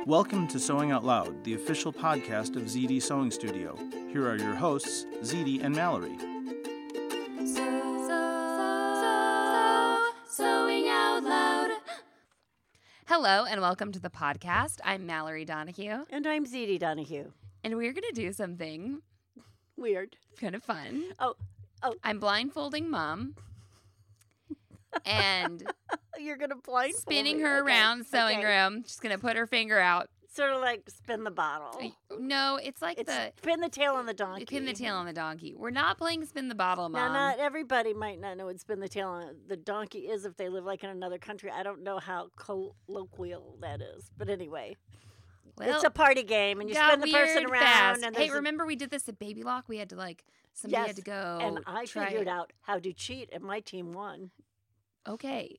Welcome to Sewing Out Loud, the official podcast of ZD Sewing Studio. Here are your hosts, ZD and Mallory. Sewing Out Loud. Hello and welcome to the podcast. I'm Mallory Donahue. And I'm ZD Donahue. And we're going to do something weird. Kind of fun. Oh. I'm blindfolding Mom. And you're going to blindfold spinning me. her Okay. around sewing room. She's going to put her finger out. Sort of like spin the bottle. No, it's like spin the tail on the donkey. Pin the tail on the donkey. We're not playing spin the bottle, Mom. Now, not everybody might not know what spin the tail on the donkey is if they live like in another country. I don't know how colloquial that is. But anyway, it's a party game, and you spin the person around. Fast. And hey, remember we did this at Baby Lock? We had to somebody had to go. And I figured out how to cheat, and my team won. Okay.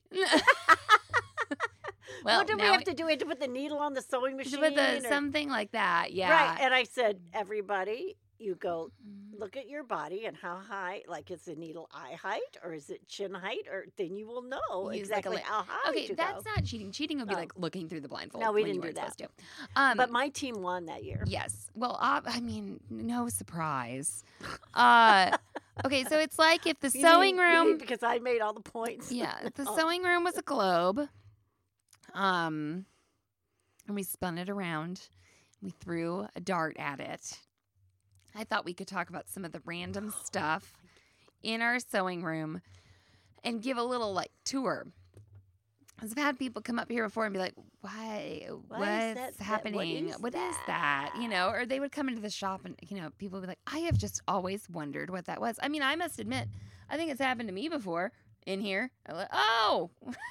Well, what did we have to do? We had to put the needle on the sewing machine? Something like that, yeah. Right, and I said, everybody, you go look at your body and how high, like is the needle eye height or is it chin height? Or then you will know exactly how high to go. Okay, that's not cheating. Cheating would be like looking through the blindfold. No, we didn't do that. But my team won that year. Yes. Well, I mean, no surprise. Okay, so it's like if the sewing room... because I made all the points. Yeah, if the sewing room was a globe, and we spun it around, we threw a dart at it. I thought we could talk about some of the random stuff in our sewing room and give a little, tour. Because I've had people come up here before and be like, why? What's happening? What is that? You know, or they would come into the shop and, people would be like, I have just always wondered what that was. I mean, I must admit, I think it's happened to me before in here. I'm like, oh,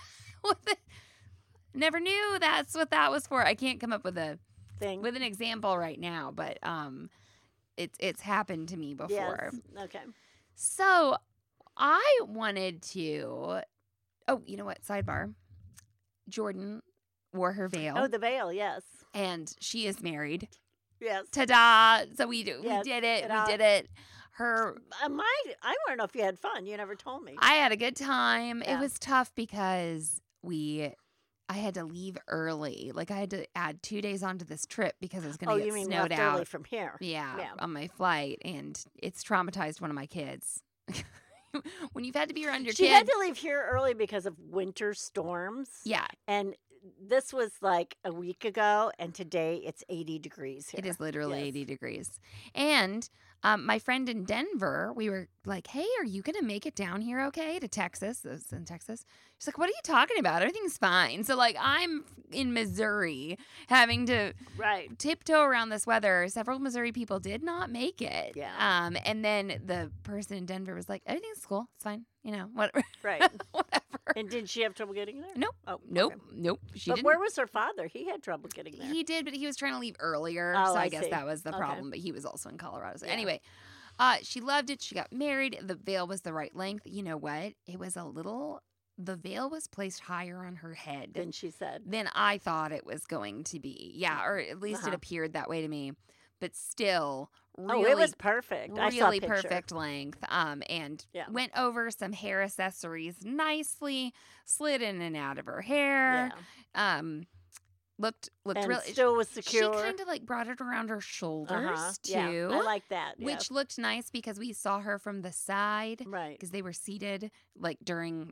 never knew that's what that was for. I can't come up with an example right now, but it's happened to me before. Yes. Okay. So I wanted to, you know what? Sidebar. Jordan wore her veil. Oh, the veil, yes. And she is married. Yes. Ta-da! So we did it. Ta-da. We did it. I want to know if you had fun. You never told me. I had a good time. Yeah. It was tough because I had to leave early. I had to add 2 days onto this trip because I was going to get snowed out. Early from here? Yeah, on my flight, and it's traumatized one of my kids. When you've had to be around your She kid. had to leave here early because of winter storms. Yeah. And this was like a week ago, and today it's 80 degrees here. It is literally 80 degrees. And my friend in Denver, we were like, hey, are you going to make it down here okay to Texas? It was in Texas. She's like, what are you talking about? Everything's fine. So, I'm in Missouri having to tiptoe around this weather. Several Missouri people did not make it. Yeah. And then the person in Denver was like, everything's cool. It's fine. Whatever. Right. Whatever. And did she have trouble getting there? Nope. Oh, nope. Okay. Nope. She but didn't. Where was her father? He had trouble getting there. He did, but he was trying to leave earlier. Oh, so I I guess see. that was the Okay. problem. But he was also in Colorado. So anyway, she loved it. She got married. The veil was the right length. You know what? It was the veil was placed higher on her head Than she said. than I thought it was going to be. Yeah, or at least it appeared that way to me. But still, really, it was perfect. I saw a really picture. perfect length. And went over some hair accessories nicely, slid in and out of her hair. Yeah. Looked and really. still was secure. She kind of brought it around her shoulders too. Yeah, I like that. Which looked nice because we saw her from the side. Right. Because they were seated during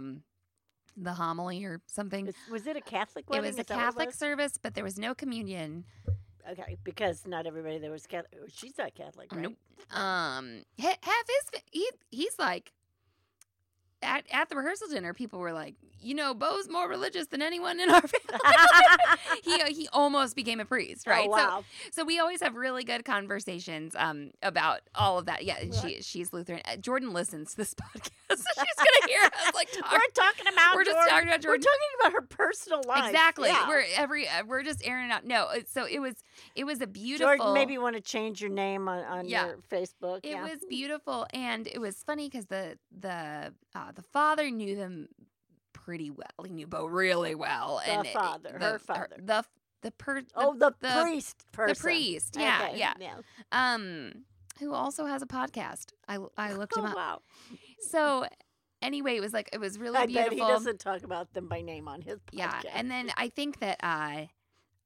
the homily or something. Was it a Catholic wedding? It was a Catholic service, but there was no communion. Okay, because not everybody there was Catholic. She's not Catholic, right? Nope. He's like, at the rehearsal dinner, people were like, Bo's more religious than anyone in our family. He almost became a priest, right? Oh, wow. So we always have really good conversations about all of that. Yeah, she's Lutheran. Jordan listens to this podcast. She's gonna hear us We're just talking about Jordan. We're talking about her personal life. Exactly. Yeah. We're just airing it out. No, so it was a beautiful. Jordan, maybe you want to change your name on your Facebook. It was beautiful, and it was funny because the father knew them pretty well. He knew Bo really well. Her father. The priest person. The priest. Yeah, okay. Yeah. Who also has a podcast. I looked him up. Wow. So anyway, it was really beautiful. I bet he doesn't talk about them by name on his podcast. Yeah, and then I think that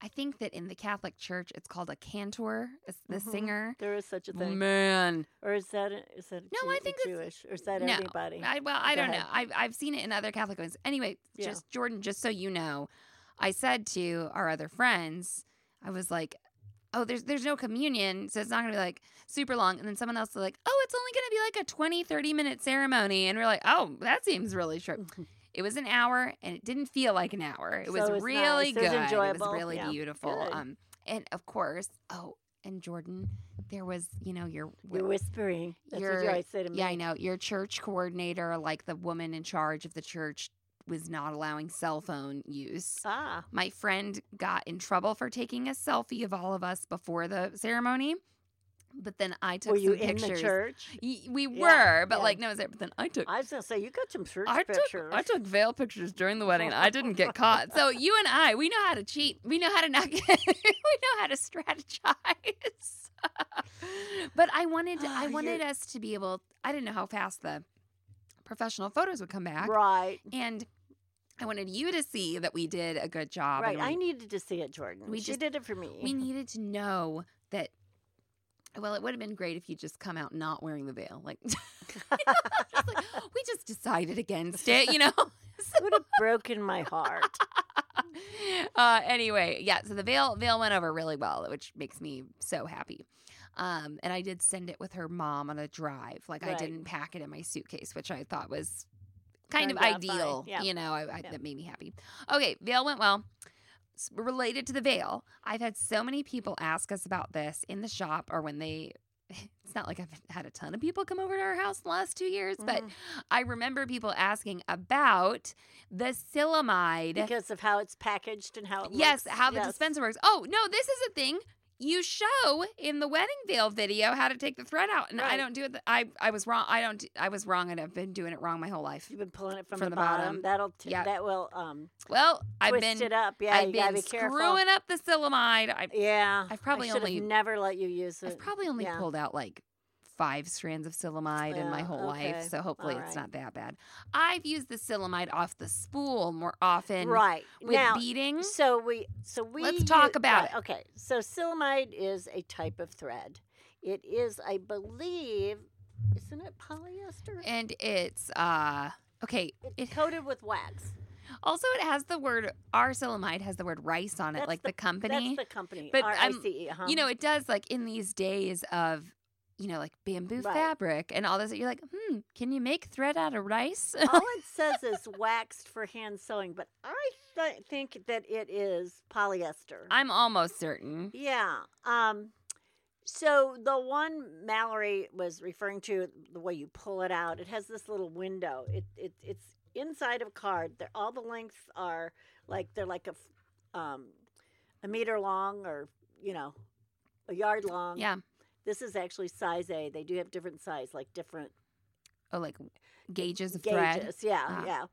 I think that in the Catholic Church, it's called a cantor, the singer. There is such a thing. Man. Or is that I think Jewish? Or is that no, anybody? I don't know. I've seen it in other Catholic ones. Anyway, just Jordan, just so you know, I said to our other friends, I was like, oh, there's no communion, so it's not going to be like super long. And then someone else was like, oh, it's only going to be like a 20, 30-minute ceremony. And we're like, oh, that seems really short. It was an hour, and it didn't feel like an hour. It was really nice. good. It was enjoyable. It was really beautiful. Good. And of course, and Jordan, there was, you're whispering. That's what you always say to me. Yeah, I know. Your church coordinator, like the woman in charge of the church, was not allowing cell phone use. My friend got in trouble for taking a selfie of all of us before the ceremony. But then I took some pictures. In the church? We were, but but then I took. I was going to say, you got some church pictures. I took veil pictures during the wedding. I didn't get caught. So you and we know how to cheat. We know how to not get. We know how to strategize. But I wanted us to be able. I didn't know how fast the professional photos would come back. Right. And I wanted you to see that we did a good job. Right. I needed to see it, Jordan. She did it for me. We needed to know that. Well, it would have been great if you just come out not wearing the veil. Like, we just decided against it, It would have broken my heart. Anyway, so the veil went over really well, which makes me so happy. And I did send it with her mom on a drive. Like, I didn't pack it in my suitcase, which I thought was kind of ideal. Yeah. That made me happy. Okay, veil went well. Related to the veil, I've had so many people ask us about this in the shop or when it's not like I've had a ton of people come over to our house in the last 2 years, but I remember people asking about the Silamide. Because of how it's packaged and how it looks. How the dispenser works. Oh, no, this is a thing. You show in the wedding veil video how to take the thread out, and I don't do it. I was wrong. I was wrong, and I've been doing it wrong my whole life. You've been pulling it from the bottom. That will twist it up. Yeah, you gotta be careful. Screwing up the Silamide. I've probably never let you use it. I've probably only pulled out like 5 strands of Silamide in my whole life, so hopefully it's not that bad. I've used the Silamide off the spool more often, right? With beading. So we let's talk about it. Okay, so Silamide is a type of thread. It is, I believe, isn't it polyester? And it's It's coated with wax. Also, it has the word, our Silamide has the word rice on it, like the company. That's the company. But RICE. It does, like, in these days of, like bamboo fabric and all this. You're like, can you make thread out of rice? All it says is waxed for hand sewing, but I think that it is polyester. I'm almost certain. Yeah. So the one Mallory was referring to, the way you pull it out, it has this little window. It's inside of a card. All the lengths are they're like a meter long or a yard long. Yeah. This is actually size A. They do have different size, like different. Oh, like gauges of thread. Yeah.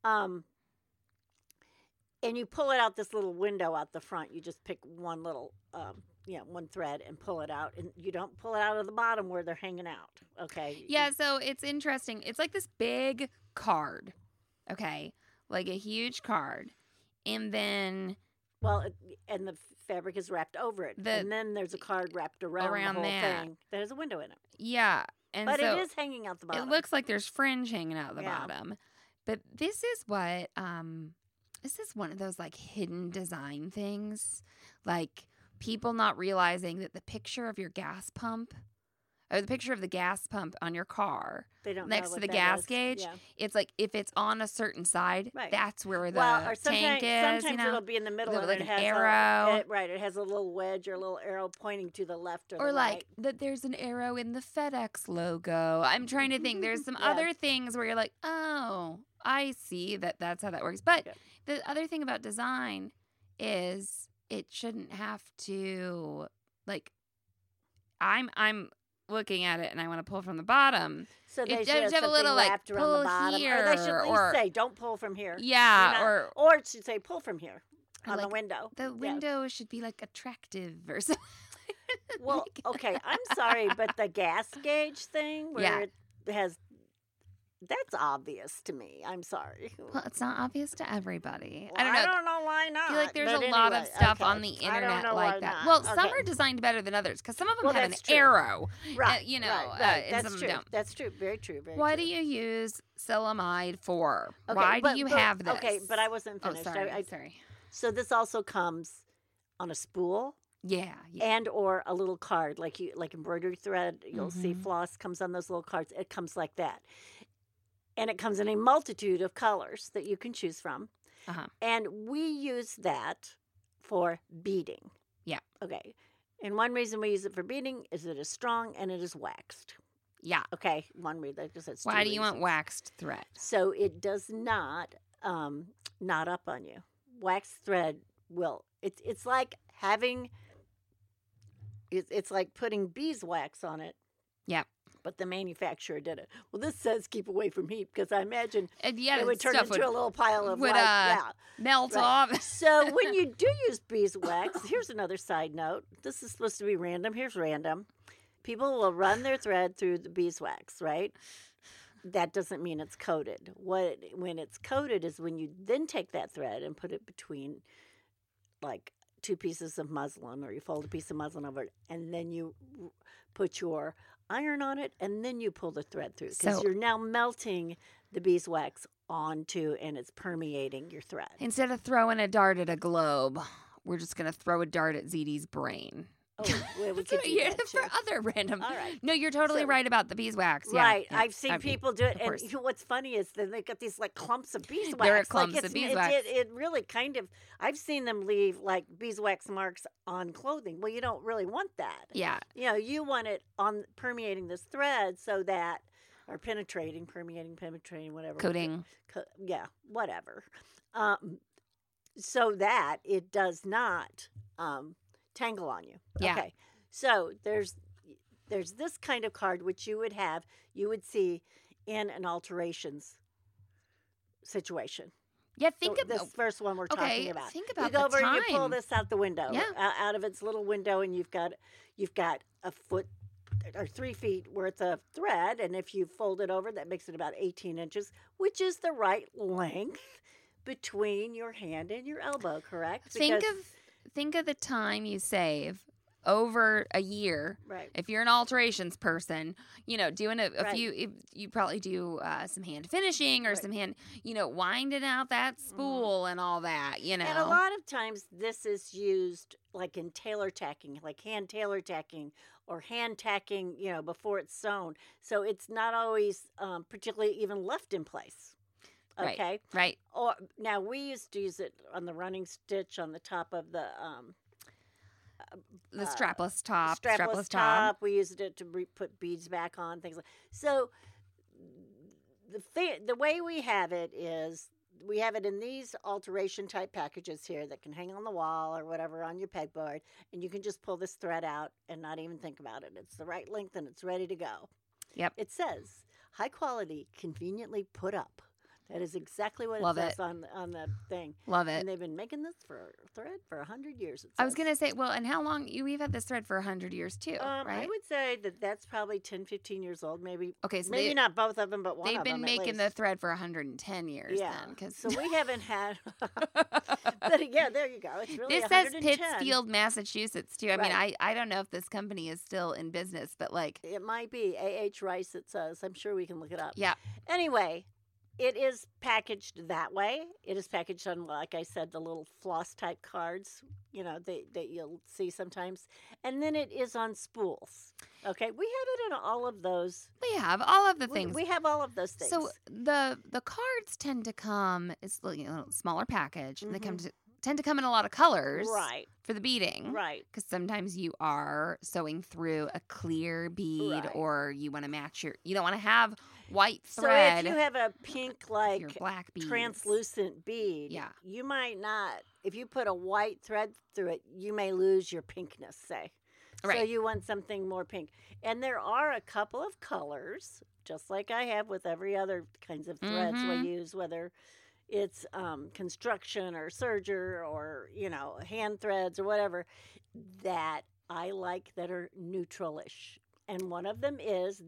And you pull it out this little window out the front. You just pick one little, one thread and pull it out, and you don't pull it out of the bottom where they're hanging out. Okay. Yeah. So it's interesting. It's like this big card. Okay, like a huge card, and then. Well, and the fabric is wrapped over it, and then there's a card wrapped around the whole thing that has a window in it. Yeah, but it is hanging out the bottom. It looks like there's fringe hanging out the bottom, but this is what this is one of those like hidden design things, like people not realizing that the picture of your gas pump. Or the picture of the gas pump on your car next to the gas gauge, it's like if it's on a certain side, that's where the tank is. Sometimes it'll be in the middle, like and it an has arrow. It has a little wedge or a little arrow pointing to the left or the right. Or like that there's an arrow in the FedEx logo. I'm trying to think. There's some other things where you're like, oh, I see that's how that works. But the other thing about design is it shouldn't have to like. I'm looking at it and I want to pull from the bottom. So they should have a little like pull here, or they should at least say don't pull from here. Yeah, or it should say pull from here on the window. The window should be like attractive or something. Well, okay, I'm sorry, but the gas gauge thing where it has That's obvious to me. I'm sorry. Well, it's not obvious to everybody. Well, I don't know. I don't know why not. I feel like there's but a lot of anyway, stuff okay. on the I don't internet know like why that. not. Well, some Okay. are designed better than others because some of them Well, have an that's true. arrow. Right. You know, right. and some That's of them true. don't. That's true. Very true. Very What true. do you use silamide for? Okay, Why but- do you but- have this? Okay, but I wasn't Oh, finished. sorry. Sorry. So this also comes on a spool Yeah. and or a little card, like embroidery thread. You'll see Mhm. floss comes on those little cards. It comes like that, and it comes in a multitude of colors that you can choose from. Uh-huh. And we use that for beading. Yeah. Okay. And one reason we use it for beading is it is strong and it is waxed. Yeah. Okay. One reason. Because it's Why two do you want reasons. waxed thread? So it does not knot up on you. Waxed thread will. It's like having. It's like putting beeswax on it. Yeah. But the manufacturer did it. Well, this says keep away from heat because I imagine And yeah, it would turn stuff into a little pile of would, like, yeah. melt Right. off. So when you do use beeswax, here's another side note. This is supposed to be random. Here's random. People will run their thread through the beeswax, right? That doesn't mean it's coated. When it's coated is when you then take that thread and put it between like two pieces of muslin, or you fold a piece of muslin over it, and then you put your iron on it, and then you pull the thread through because So- you're now melting the beeswax onto, and it's permeating your thread. Instead of throwing a dart at a globe, we're just gonna throw a dart at ZD's brain. Oh, well, we That's could what do you're that for too. other random. All right. No, you're totally So- right about the beeswax. Yeah, Right. yeah, I've seen I mean, people do it. of And course. you know, what's funny is that they got these like clumps of beeswax. There are Like, clumps of it's- beeswax. It really kind of, I've seen them leave like beeswax marks on clothing. Well, you don't really want that. Yeah. You know, you want it on permeating this thread so that, or penetrating, whatever. Coating. Yeah, whatever. So that it does not tangle on you. Yeah. Okay. So there's this kind of card which you would see in an alterations situation. Yeah. Think So of this first one we're okay. talking about. Think You about go the over time. and you pull this out the window, Yeah. out of its little window, and you've got a foot or 3 feet worth of thread, and if you fold it over, that makes it about 18 inches, which is the right length between your hand and your elbow. Correct? Think Because- of the time you save over a year. right. If you're an alterations person, doing a Right. few, you probably do some hand finishing or Right. some hand, winding out that spool and all that, And a lot of times this is used like in tailor tacking, like hand tailor tacking or hand tacking, before it's sewn. So it's not always particularly even left in place. Right. Okay. Right. Or now we used to use it on the running stitch on the top of the The strapless top. strapless top. We used it to put beads back on, things like. So the way we have it is we have it in these alteration type packages here that can hang on the wall or whatever on your pegboard, and you can just pull this thread out and not even think about it. It's the right length and it's ready to go. Yep. It says high quality, conveniently put up. That is exactly what Love it says it. on the thing. Love it. And they've been making this thread for 100 years. It I was says. going to say, well, and how long? We've had this thread for 100 years too, I right? would say that's probably 10, 15 years old, maybe. Okay, so Maybe not both of them, but one they've of them. been at making the least. thread for 110 years Yeah. then. Cause So we haven't had. But yeah, there you go. It's really this says 110. Pittsfield, Massachusetts too. I mean, Right. I don't know if this company is still in business, but like, It might be A.H. Rice, it says. I'm sure we can look it up. yeah, Anyway, it is packaged that way. It is packaged on, like I said, the little floss type cards, that you'll see sometimes. And then it is on spools. Okay, we have it in all of those. we have all of the things. We have all of those things. So the cards tend to come. It's a little smaller package, and they tend to come in a lot of colors, right, for the beading, right. Because sometimes you are sewing through a clear bead, Right. or you want to match you don't want to have white So thread. if you have a pink, with your like, black beads. translucent bead, Yeah. you might not, if you put a white thread through it, you may lose your pinkness, say. So Right. you want something more pink. And there are a couple of colors, just like I have with every other kinds of threads Mhm. we use, whether it's construction or serger or, hand threads or whatever, that I like that are neutralish. And one of them is that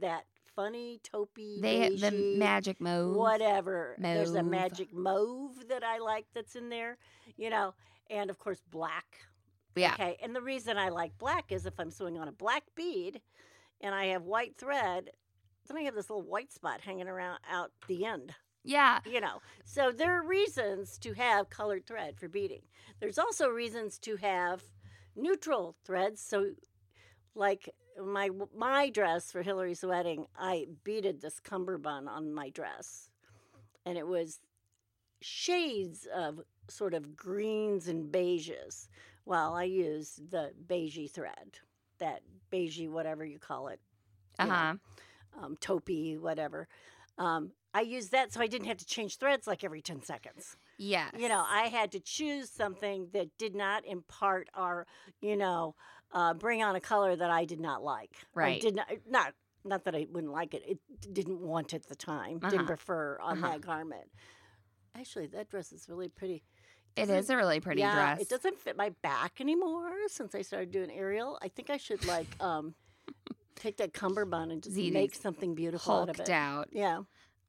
funny taupey, They have the beigey, magic mauve. whatever. There's a Mauve. magic mauve that I like that's in there, and of course black. Yeah. Okay, and the reason I like black is if I'm sewing on a black bead and I have white thread, then I have this little white spot hanging around out the end. Yeah. So there are reasons to have colored thread for beading. There's also reasons to have neutral threads. So like my dress for Hillary's wedding, I beaded this cummerbund on my dress, and it was shades of sort of greens and beiges. Well, I used the beigey thread, that beigey, whatever you call it, taupey, whatever. I used that so I didn't have to change threads like every 10 seconds. Yes. I had to choose something that did not impart or, bring on a color that I did not like. Right. Did not that I wouldn't like it. It didn't want at the time. Didn't prefer on that garment. Actually, that dress is really pretty. It is a really pretty dress. It doesn't fit my back anymore since I started doing Ariel. I think I should take that cummerbund and just make something beautiful out of it. Hulked out. Yeah.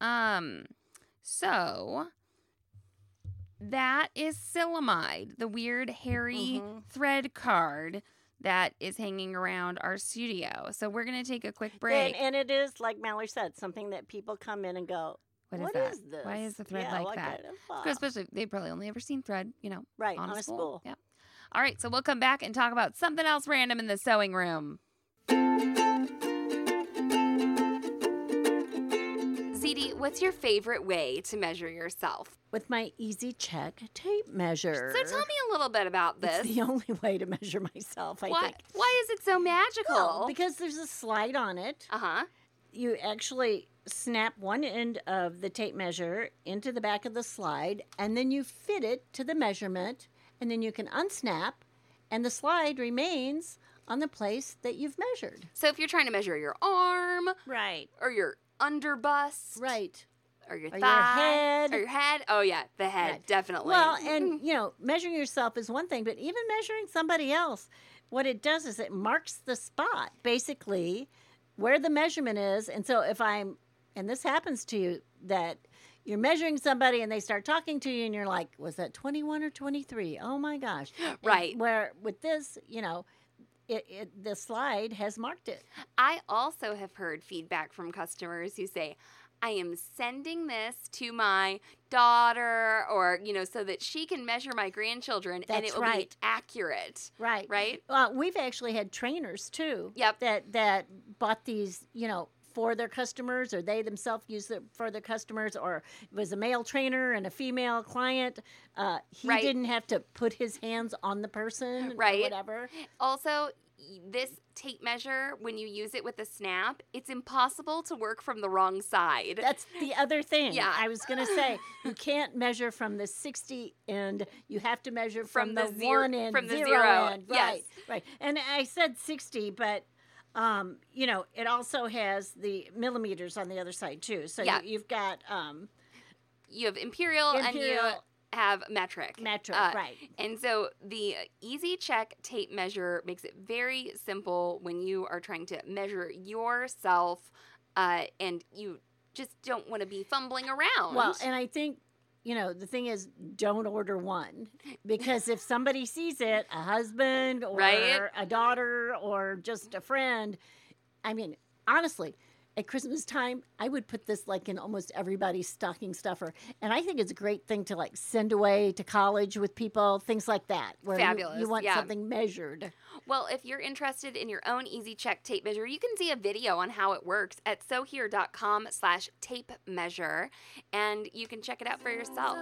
So that is Silamide, the weird hairy thread card that is hanging around our studio. So we're going to take a quick break. And it is, like Mallory said, something that people come in and go, what is this? Why is the thread like that? Because especially they've probably only ever seen thread, right, on a spool. Yeah. All right, so we'll come back and talk about something else random in the sewing room. ZD, what's your favorite way to measure yourself? With my Easy Check tape measure. So tell me a little bit about this. It's the only way to measure myself, I think. Why is it so magical? Well, because there's a slide on it. Uh-huh. You actually snap one end of the tape measure into the back of the slide, and then you fit it to the measurement, and then you can unsnap, and the slide remains on the place that you've measured. So if you're trying to measure your arm, right, or your underbust, right, or your or thigh, your head, or your head. Oh yeah, the head, right. Definitely. Well, and measuring yourself is one thing, but even measuring somebody else, what it does is it marks the spot, basically, where the measurement is. And so and this happens to you, that you're measuring somebody and they start talking to you and you're like, was that 21 or 23? Oh my gosh. Right. And where with this, the slide has marked it. I also have heard feedback from customers who say, I am sending this to my daughter, or, so that she can measure my grandchildren. That's and it will be accurate. Right. Right? We've actually had trainers too. Yep. That bought these, for their customers, or they themselves use it for their customers, or it was a male trainer and a female client. He didn't have to put his hands on the person, or whatever. Also, this tape measure, when you use it with a snap, it's impossible to work from the wrong side. That's the other thing. Yeah. I was going to say, you can't measure from the 60 end. You have to measure from the zero, 1 end, from the 0 zero end. Yes. Right. And I said 60, but it also has the millimeters on the other side too. So you've got you have imperial, and you have metric. Right. And so the Easy Check tape measure makes it very simple when you are trying to measure yourself, and you just don't want to be fumbling around. Well, and I think, the thing is, don't order one, because if somebody sees it, a husband or a daughter or just a friend, I mean, honestly, at Christmas time, I would put this in almost everybody's stocking stuffer. And I think it's a great thing to send away to college with people, things like that. Where Fabulous. You want something measured. Well, if you're interested in your own Easy Check tape measure, you can see a video on how it works at sewhere.com/tape measure, and you can check it out for yourself.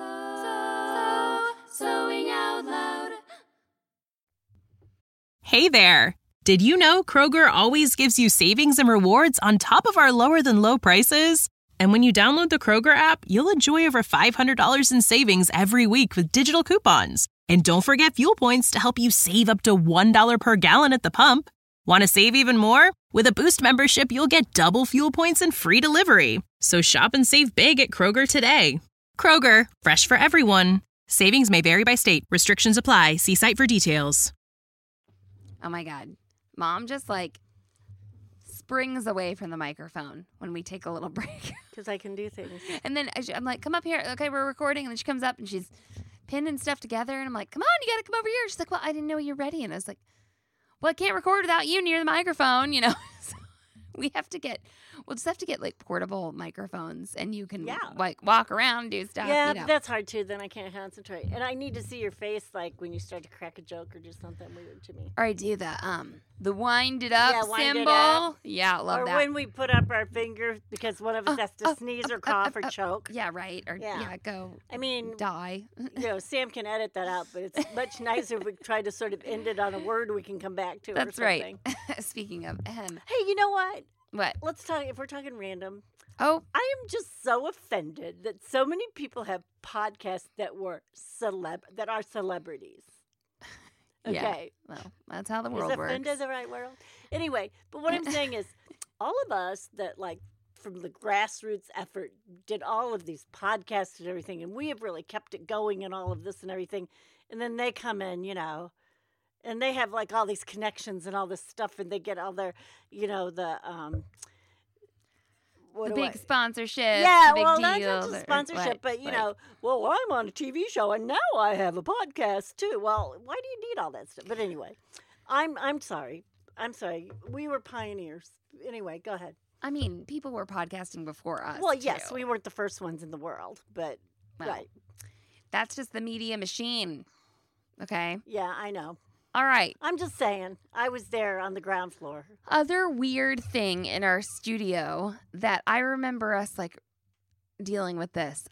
Sewing out loud. Hey there! Did you know Kroger always gives you savings and rewards on top of our lower-than-low prices? And when you download the Kroger app, you'll enjoy over $500 in savings every week with digital coupons. And don't forget fuel points to help you save up to $1 per gallon at the pump. Want to save even more? With a Boost membership, you'll get double fuel points and free delivery. So shop and save big at Kroger today. Kroger, fresh for everyone. Savings may vary by state. Restrictions apply. See site for details. Oh my God. Mom just springs away from the microphone when we take a little break. Because I can do things. And then I'm like, come up here. Okay, we're recording. And then she comes up and she's pinning stuff together. And I'm like, come on, you got to come over here. She's like, well, I didn't know you were ready. And I was like, well, I can't record without you near the microphone, you know. So we'll just have to get like portable microphones and you can like walk around, do stuff. Yeah, you know. but that's hard too. Then I can't concentrate. And I need to see your face like when you start to crack a joke or do something weird to me. Or I do the wind it up wind it symbol. up. Yeah, love or that. when we put up our finger because one of us has to sneeze or cough or choke. Yeah, right. Or go. I mean, die. Sam can edit that out, but it's much nicer if we try to sort of end it on a word we can come back to. That's or something. right. Speaking of Hey, you know what? What? Let's talk. If we're talking random, Oh, I am just so offended that so many people have podcasts that that are celebrities. Okay. yeah. Well, that's how the world Is works. offended the right word? Anyway, but what I'm saying is, all of us that like from the grassroots effort did all of these podcasts and everything, and we have really kept it going and all of this and everything, and then they come in, you know. And they have like all these connections and all this stuff, and they get all their, you know, the big sponsorship. Yeah, the big well, deal, not just or sponsorship, what, but you like- know, well, I'm on a TV show and now I have a podcast too. Well, why do you need all that stuff? But anyway, I'm sorry. We were pioneers. Anyway, go ahead. I mean, people were podcasting before us. Well, yes, too. we weren't the first ones in the world, but Well, right. That's just the media machine. Okay. Yeah, I know. All right. I'm just saying, I was there on the ground floor. Other weird thing in our studio that I remember us like dealing with this.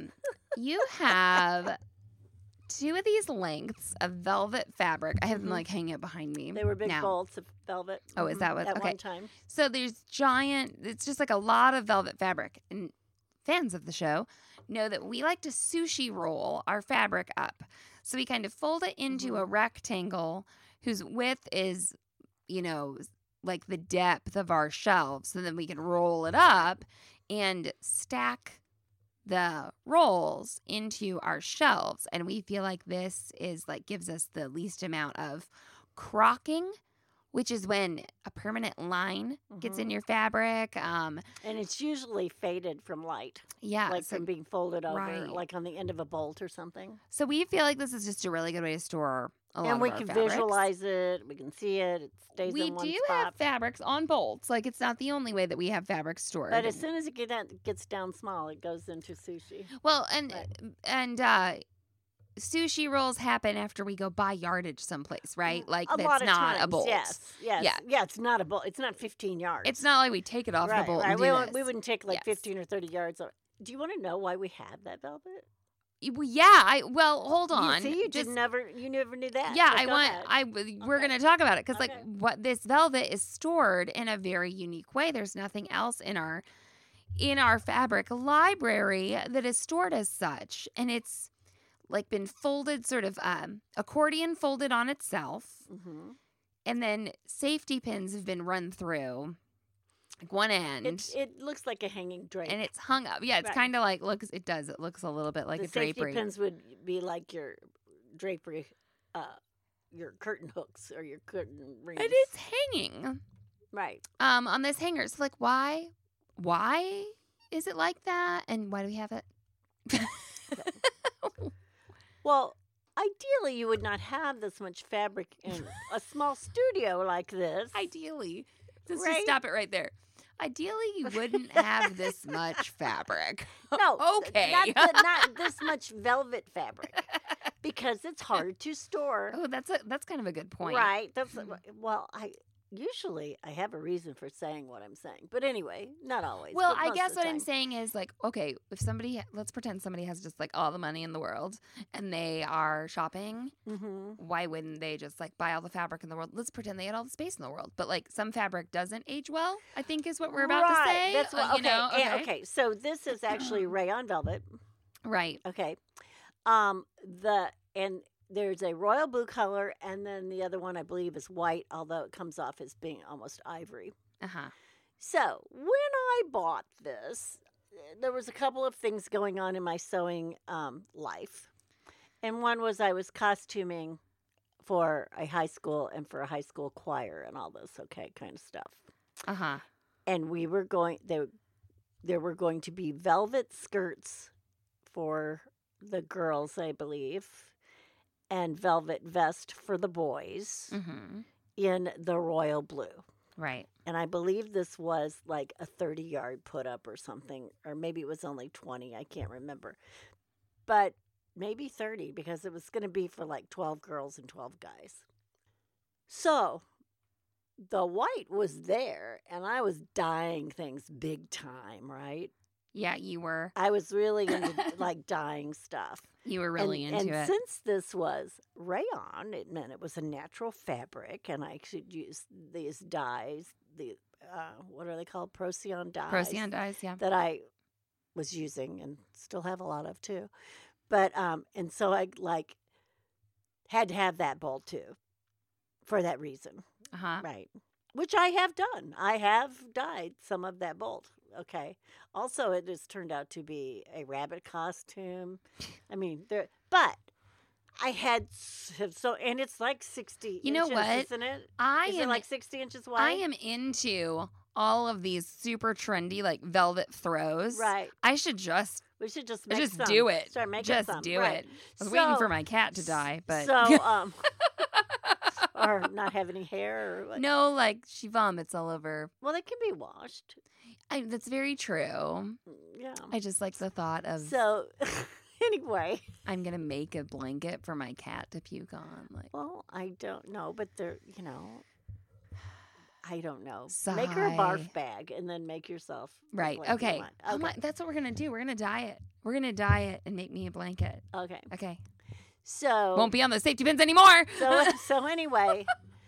You have two of these lengths of velvet fabric. I have them like hanging up behind me. They were big now. bolts of velvet. Oh, is that what? At Okay. one time. So there's giant, it's just like a lot of velvet fabric. And fans of the show know that we like to sushi roll our fabric up. So we kind of fold it into a rectangle whose width is, you know, like the depth of our shelves. So then we can roll it up and stack the rolls into our shelves. And we feel like this is like gives us the least amount of crocking, which is when a permanent line gets in your fabric. And it's usually faded from light. Yeah. Like so, from being folded over, right. like on the end of a bolt or something. so we feel like this is just a really good way to store a lot And of we our can fabrics. visualize it. We can see it. It stays We in one do spot. have fabrics on bolts. Like, it's not the only way that we have fabric stored. But as soon as it gets down small, it goes into sushi. Well, Right. and sushi rolls happen after we go buy yardage someplace, right? Like, A that's lot of not times, a bolt. Yes. Yeah. Yeah, it's not a bolt. It's not 15 yards. It's not like we take it off right, the bolt right. and We, do wouldn't- this. we wouldn't take like Yes. 15 or 30 yards. Do you want to know why we have that velvet? Well, yeah. Well, hold on. You Just- never knew that. Yeah, But I go want. ahead. We're Okay. gonna talk about it because, like, Okay. what this velvet is stored in a very unique way. There's nothing else in our fabric library that is stored as such, and it's like been folded, sort of accordion folded on itself, Mhm. and then safety pins have been run through, like one end, It looks like a hanging drape. and it's hung up. Yeah, it's Right. kind of like looks. It does. It looks a little bit like the a safety drapery. pins would be like your drapery, your curtain hooks or your curtain rings. And it's hanging. Right. On this hanger. So like why is it like that? And why do we have it? Well, ideally, you would not have this much fabric in a small studio like this. Ideally. Let's Right? just stop it right there. Ideally, you wouldn't have this much fabric. No, Okay. not this much velvet fabric because it's hard to store. Oh, that's kind of a good point. Right. That's well, I have a reason for saying what I'm saying, but anyway, not always. Well, but I most guess of the what I'm time. saying is like, okay, if somebody, let's pretend somebody has just like all the money in the world and they are shopping, Mhm. why wouldn't they just like buy all the fabric in the world? Let's pretend they had all the space in the world. But like some fabric doesn't age well, I think is what we're about to Right, say. That's what, you know? yeah, okay. So this is actually rayon velvet. Right. Okay. And there's a royal blue color, and then the other one I believe is white, although it comes off as being almost ivory. Uh-huh. So when I bought this, there was a couple of things going on in my sewing life, and one was I was costuming for a high school and for a high school choir and all this kind of stuff. Uh-huh. And we were there were going to be velvet skirts for the girls, I believe, and velvet vest for the boys Mm-hmm. in the royal blue. Right. And I believe this was like a 30-yard put up or something, or maybe it was only 20. I can't remember. But maybe 30 because it was going to be for like 12 girls and 12 guys. So the white was there, and I was dyeing things big time, right? Yeah, you were I was really into like dyeing stuff. really into and it. since this was rayon, it meant it was a natural fabric, and I could use these dyes. The what are they called? Procyon dyes. Procyon dyes, yeah. That I was using and still have a lot of too. But and so I like had to have that bolt too, for that reason, Uh-huh. right? Which I have done. I have dyed some of that bolt. Okay. Also, it has turned out to be a rabbit costume. I mean, but I had so, and it's like 60 You know inches, what? isn't it? I Is am it like 60 inches wide? I am into all of these super trendy like velvet throws. Right. I should just We should just make just some. do it. Start making Just some. do right. it. I was waiting So- for my cat to die, but So, or not have any hair or what. no, like she vomits all over. Well, they can be washed. That's very true. Yeah. I just like the thought of So, anyway. I'm gonna make a blanket for my cat to puke on. Like, Well, I don't know, but they're, I don't know. Make her a Sigh. barf bag and then make yourself a right? blanket Okay. one. Oh my, that's what we're gonna do. We're gonna dye it. We're gonna dye it and make me a blanket. Okay. Okay. So Won't be on the safety pins anymore. so anyway,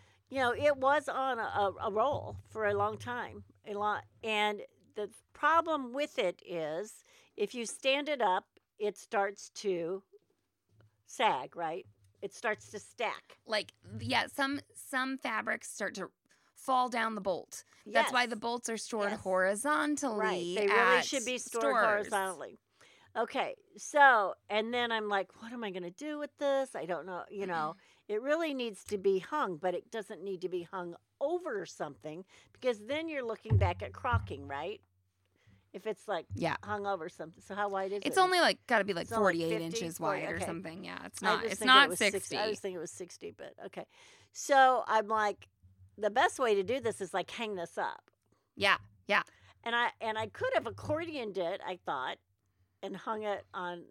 it was on a roll for a long time, and the problem with it is if you stand it up, it starts to sag, right? It starts to stack. Like, yeah, some fabrics start to fall down the bolt. That's why Yes. the bolts are stored Yes. horizontally. Right. They really at should be stored stores. horizontally. Okay. So, and then I'm like, what am I going to do with this? I don't know. It really needs to be hung, but it doesn't need to be hung over something because then you're looking back at crocking, right? If it's like Yeah. hung over something. So how wide is it? It's only like got to be like It's only 48 50, inches 40, wide or okay. something. Yeah, it's I not. just It's think not it was 60. I was thinking it was 60, but okay. So I'm like, the best way to do this is like hang this up. Yeah. Yeah. And I could have accordioned it, I thought, and hung it on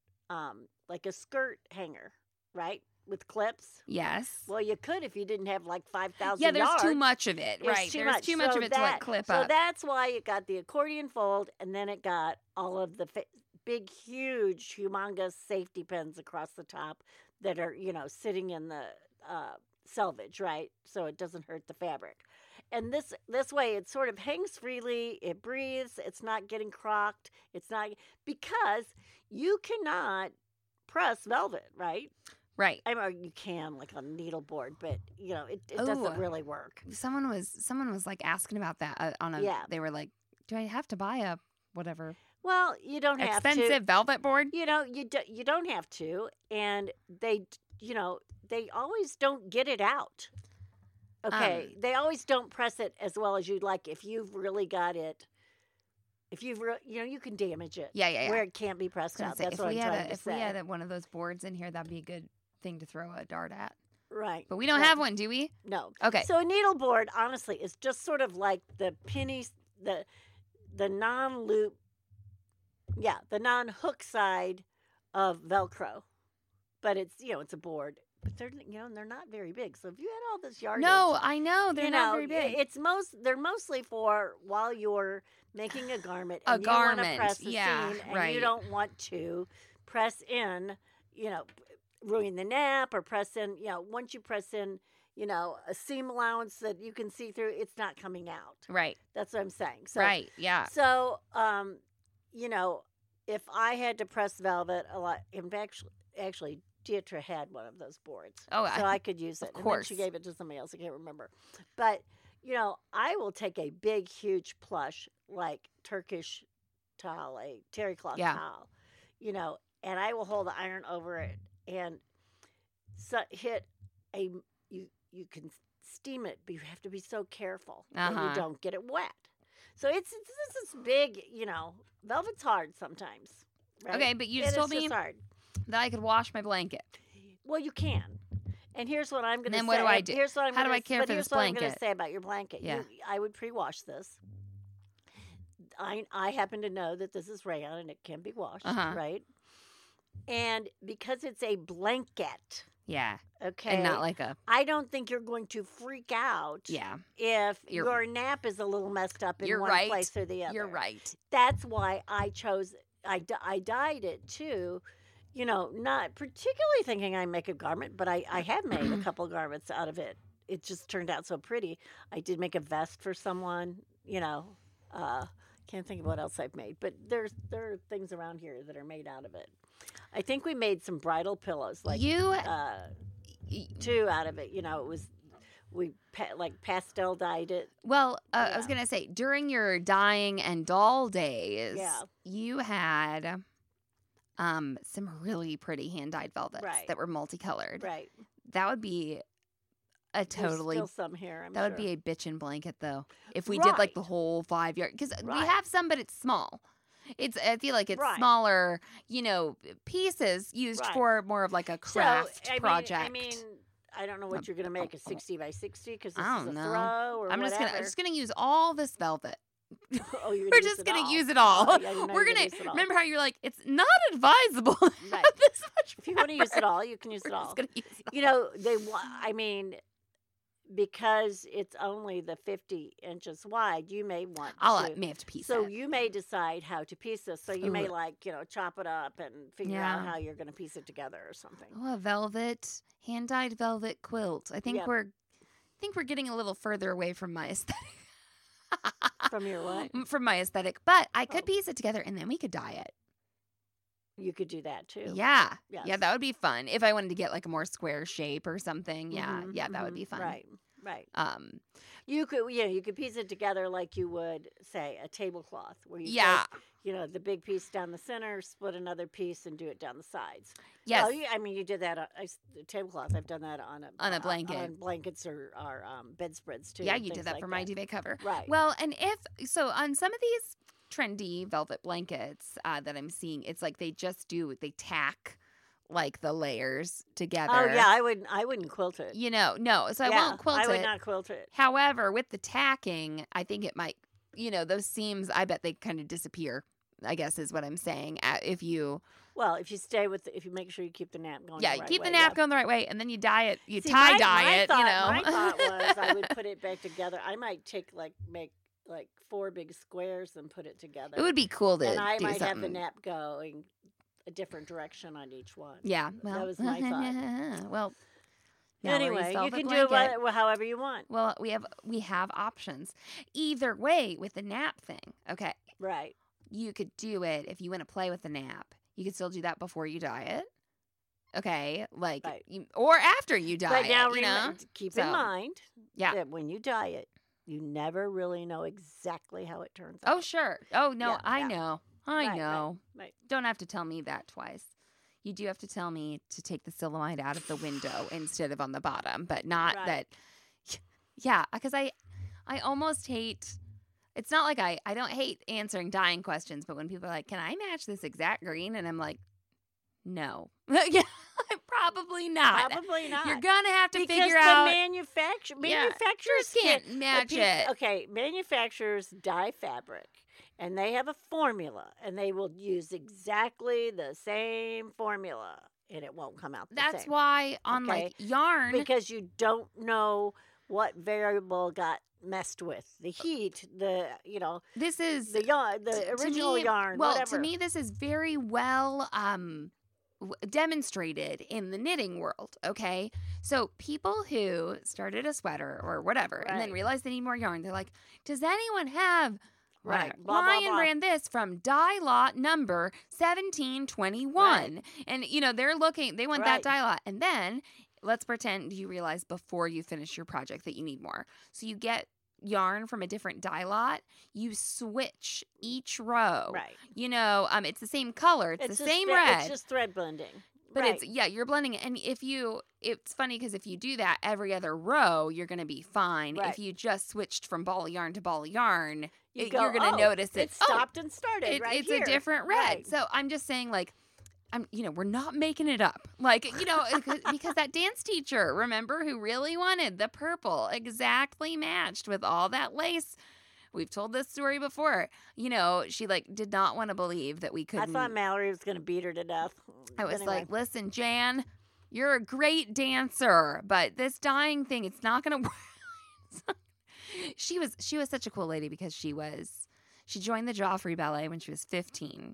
like a skirt hanger, right? With clips. Yes. Well, you could if you didn't have like 5,000 Yeah, there's yards. too much of it. There's Right. too There's much. too much So of it to like clip so up. that's why it got the accordion fold, and then it got all of the big, huge, humongous safety pins across the top that are, sitting in the selvage, right? So it doesn't hurt the fabric. And this way, it sort of hangs freely. It breathes. It's not getting crocked. It's not because you cannot press velvet, right? Right. I mean, you can like on needleboard, but it Ooh. doesn't really work. Someone was like asking about that on a. Yeah. They were like, "Do I have to buy a whatever Well, you don't have to. expensive velvet board?" You don't have to, and they always don't get it out. Okay, they always don't press it as well as you'd like. If you've really got it, you can damage it. Yeah. Where it can't be pressed out. That's if what we I'm had trying to if say. we had one of those boards in here, that'd be a good thing to throw a dart at. Right, But we don't right. have one, do we? No. Okay. So a needleboard, honestly, is just sort of like the pennies, the non-loop, the non-hook side of Velcro, but it's a board. But they're not very big. So if you had all this yardage, No, I know they're not very big. They're mostly for while you're making a garment. A And you want to garment, press the yeah, seam, and right. you don't want to press in, ruin the nap or press in. Once you press in, a seam allowance that you can see through, it's not coming out. Right. That's what I'm saying. So, Right. Yeah. So, if I had to press velvet a lot, and actually, Dietra had one of those boards, Oh, so I could use it. of And course. then she gave it to somebody else. I can't remember, but I will take a big, huge plush like Turkish towel, a terry cloth Yeah. towel, and I will hold the iron over it and hit you can steam it, but you have to be so careful Uh-huh. that you don't get it wet. So it's this big, velvet's hard sometimes. Right? Okay, but you It just is told me hard. that I could wash my blanket. Well, you can. And here's what I'm going to say. Then what do I do? Here's what I'm How do gonna, I care but for here's this what I'm going to blanket? say about your blanket. Yeah. I would pre-wash this. I happen to know that this is rayon and it can be washed, Uh-huh. right? And because it's a blanket, Yeah. okay, And not like a, I don't think you're going to freak out yeah. if You're- your nap is a little messed up in You're one right. place or the other. You're right. That's why I chose. I dyed it too. Not particularly thinking I make a garment, but I have made a couple garments out of it. It just turned out so pretty. I did make a vest for someone. Can't think of what else I've made, but there are things around here that are made out of it. I think we made some bridal pillows, like You, two out of it. It was we pastel dyed it. well, I Yeah. was going to say, during your dyeing and doll days, Yeah. you had some really pretty hand-dyed velvets Right. that were multicolored. Right. That would be a totally, There's still some here. I'm that sure. would be a bitchin' blanket, though, if we did like the Right. whole 5 yard. Because we Right. have some, but it's small. I feel like it's Right. smaller, pieces used Right. for more of like a craft project. I mean, I don't know what you're gonna make, a 60 by 60, because this I is don't a know. throw or I'm whatever. just gonna use all this velvet. Oh, you're We're use just it gonna all. use it all. Oh, yeah, you know We're you're gonna use it all. remember how you're like, it's not advisable to Right. have this much. If you want to use it fabric. all, you can use We're it all. just gonna use it all. I mean, because it's only the 50 inches wide, you may want to. May have to piece So it. you may decide how to piece this. So you may Ooh. chop it up and figure Yeah. out how you're going to piece it together or something. Oh, a hand-dyed velvet quilt. I think Yep. we're getting a little further away from my aesthetic. From your what? From my aesthetic, but I could Oh. piece it together and then we could dye it. You could do that too. Yeah. Yes. Yeah, that would be fun. If I wanted to get like a more square shape or something. Yeah. Mhm, Yeah, that would mhm. be fun. Right. Um, You could piece it together like you would, say, a tablecloth, where you yeah. take, the big piece down the center, split another piece, and do it down the sides. Yes. Well, you did that on the tablecloth. I've done that on a blanket. on blankets or bedspreads too. Yeah, and you did things that like for my duvet cover. Right. Well, and on some of these trendy velvet blankets that I'm seeing, it's like they tack like the layers together. Oh yeah, I wouldn't quilt it. No. So I won't quilt I it. would not quilt it. However, with the tacking, I think it might, those seams, I bet they kind of disappear, I guess is what I'm saying. If you if you make sure you keep the nap going. Yeah, the right keep the way, nap yeah. going the right way, and then you dye it. You See, tie-dye it, My thought was I would put it back together. I might make 4 big squares and put it together. It would be cool to and I do might something. have the nap going a different direction on each one. Yeah, well, that was my thought. Well, Anyway, Mallory's you velvet can do blanket. it however you want. Well, we have options. Either way, with the nap thing, okay, Right. you could do it if you want to play with the nap. You could still do that before you dye it. Okay, like Right. or after you dye But now it. keep So, in mind yeah. that when you dye it, you never really know exactly how it turns out. Oh, sure. Oh, no, Yeah, I yeah. know. Right, I right, know. right. Don't have to tell me that twice. You do have to tell me to take the silicone out of the window instead of on the bottom, but not Right. that. Yeah, because I almost hate. It's not like I don't hate answering dyeing questions, but when people are like, "Can I match this exact green?" and I'm like, "No, yeah, probably not. Probably not. You're gonna have to because figure the out." manufacturers can't match it. Okay, manufacturers dye fabric, and they have a formula, and they will use exactly the same formula, and it won't come out the That's same. why on like Okay, yarn, because you don't know what variable got messed with the heat, this is the yarn, the to original me, yarn. Well, whatever. to me, this is very well demonstrated in the knitting world. Okay, so people who started a sweater or whatever and then Right. realized they need more yarn, they're like, "Does anyone have?" Right, whatever, blah, blah, Lion blah. brand this from dye lot number 1721. And, they're looking, they want that Right. dye lot. And then let's pretend you realize before you finish your project that you need more. So you get yarn from a different dye lot, you switch each row. Right. It's the same color, it's the just same thre- red. It's just thread blending. But Right. you're blending it. And it's funny because if you do that every other row, you're going to be fine. Right. If you just switched from ball of yarn to ball of yarn, You you're going to notice it stopped and started right it's here. a different red. Right. So I'm just saying, like, we're not making it up. Like, because that dance teacher, remember, who really wanted the purple exactly matched with all that lace. We've told this story before. She did not want to believe that we I couldn't. thought Mallory was going to beat her to death. I was Anyway. like, listen, Jan, you're a great dancer, but this dyeing thing, it's not going to work. She was such a cool lady because she joined the Joffrey Ballet when she was 15.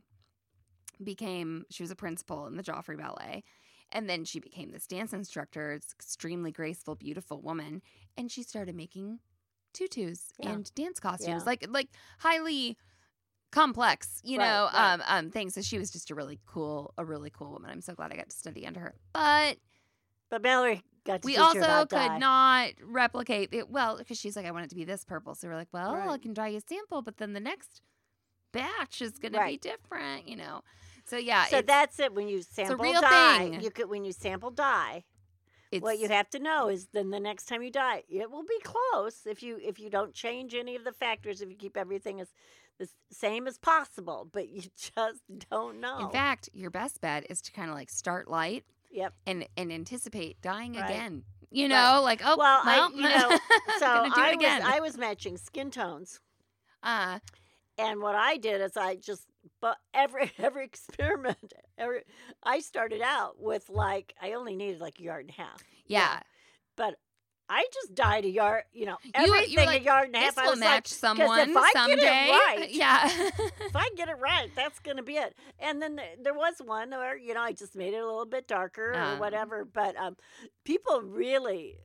She was a principal in the Joffrey Ballet. And then she became this dance instructor. It's extremely graceful, beautiful woman. And she started making tutus and dance costumes, like highly complex, things. So she was just a really cool woman. I'm so glad I got to study under her. But Mallory got to we teach her also about could dye. not replicate it. Well, because she's like, I want it to be this purple. So we're like, well, Right. I can dye you a sample, but then the next batch is going to be Right. different, So yeah, So that's it. When you sample real dye, thing. when you sample dye, it's what you have to know is then the next time you dye, it will be close if you don't change any of the factors, if you keep everything as the same as possible, but you just don't know. In fact, your best bet is to kind of like start light Yep. and anticipate dying Right. again. Right. Like, oh, Well, so gonna do it again. I was matching skin tones. Uh, And what I did is but every experiment, I started out with I only needed a yard and a half. yeah. But I just dyed a yard, you everything were like, a yard and a half. This I will was match 'cause someone if I someday. get it right, Yeah. if I get it right, that's going to be it. And then there was one where, I just made it a little bit darker or whatever. But people really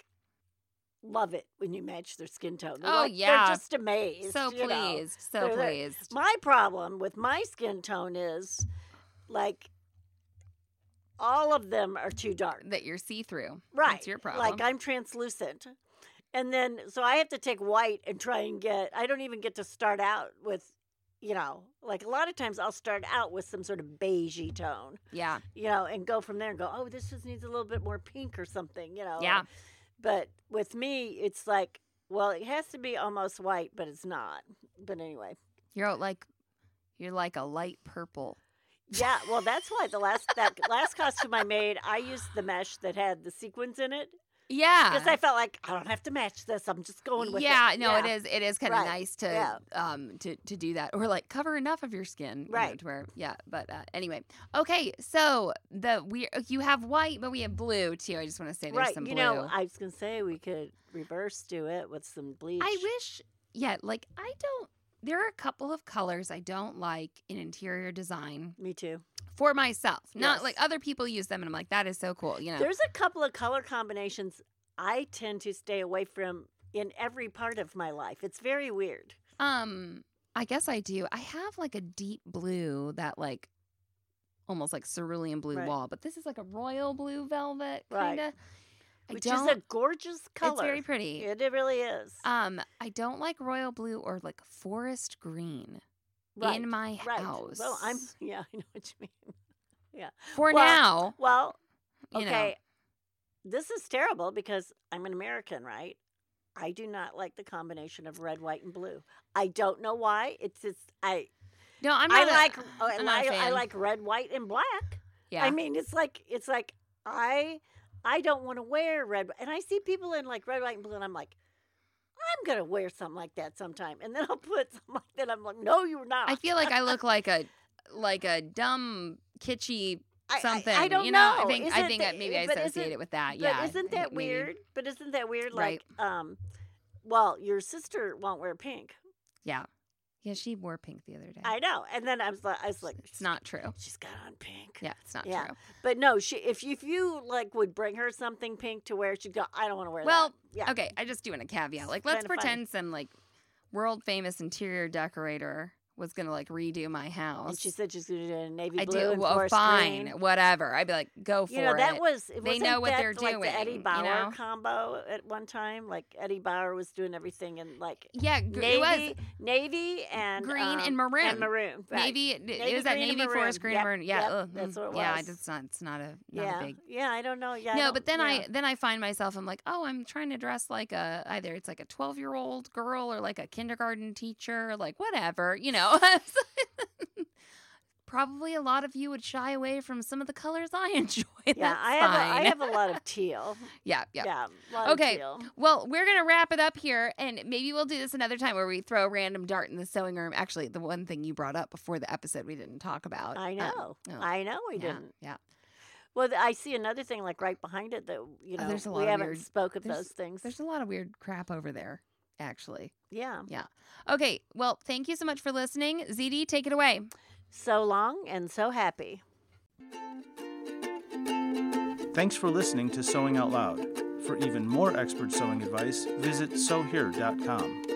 love it when you match their skin tone. They're yeah. They're just amazed. So you know. pleased. They're- Pleased. My problem with my skin tone is all of them are too dark. That you're see-through. Right. That's your problem. I'm translucent. And then, so I have to take white and try and I don't even get to start out with, a lot of times I'll start out with some sort of beigey tone, Yeah. and go from there and go, oh, this just needs a little bit more pink or something, Yeah. But with me, it's it has to be almost white, but it's not. But anyway. You're like a light purple. Yeah, well, that's why that last costume I made, I used the mesh that had the sequins in it. Yeah. Because I felt like I don't have to match this. I'm just going with it. It is kind of Right. nice to do that, or cover enough of your skin, Right. to where But anyway, okay. So you have white, but we have blue too. I just want to say there's Right. some blue. I was gonna say we could reverse do it with some bleach. I wish. Yeah, I don't. There are a couple of colors I don't like in interior design Me too. for myself. Not Yes. other people use them, and I'm like, that is so cool. There's a couple of color combinations I tend to stay away from in every part of my life. It's very weird. I guess I do. I have a deep blue that almost cerulean blue Right. wall, but this is a royal blue velvet Right. kind of. Which is a gorgeous color. It's very pretty. It really is. I don't like royal blue or forest green Right, in my right. house. Well, I know what you mean. Yeah. for Well, now. Well, you know. okay. This is terrible because I'm an American, right? I do not like the combination of red, white, and blue. I don't know why. It's just No, I'm I not. like I'm not a I fan. like red, white, and black. Yeah. I mean, it's like I don't want to wear red, and I see people in red, white, and blue, and I'm like, I'm gonna wear something like that sometime, and then I'll put something like that. I'm like, no, you're not. I feel like I look like a dumb kitschy something. I don't you know. I think Isn't that maybe I but associate isn't- it with that. But Yeah. isn't I that think maybe. weird? But isn't that weird? Right. Well, your sister won't wear pink. Yeah. Yeah, she wore pink the other day. I know. And then I was like, It's not true. she's got on pink. Yeah, it's not Yeah. true. But no, if you would bring her something pink to wear, she'd go, I don't want to wear Well, that. Yeah. okay, I just doing a caveat. Let's kinda funny. pretend some world famous interior decorator was gonna like redo my house. And she said she's going to do it in navy I blue do. and Well, forest fine, green. whatever. I'd be like, go for You know, it. that was They wasn't know what that they're like doing, the Eddie you Bauer know? combo at one time. Like Eddie Bauer was doing everything in like Yeah, it was navy and green and maroon. and maroon. Right. Navy. It Navy was that green and navy forest maroon. green Yep, maroon. Yeah, yep, ugh, that's what it Yeah, was. it's not a Yeah, big. yeah, I don't know. Yeah, No, I but don't- then I find myself, I'm like, oh, I'm trying to dress like either it's like a 12-year-old girl or like a kindergarten teacher, like whatever, you know. Probably a lot of you would shy away from some of the colors I enjoy. Yeah, That's I fine. have a lot of teal. yeah. Yeah, a lot Okay. of teal. Well, we're going to wrap it up here, and maybe we'll do this another time where we throw a random dart in the sewing room. Actually, the one thing you brought up before the episode we didn't talk about. I know. oh, I know we yeah, didn't. Yeah. Well, I see another thing like right behind it that there's a lot we of haven't weird- spoke of there's- those things. There's a lot of weird crap over there, actually. Yeah. Okay. Well, thank you so much for listening. ZD, take it away. So long and so happy. Thanks for listening to Sewing Out Loud. For even more expert sewing advice, visit sewhere.com.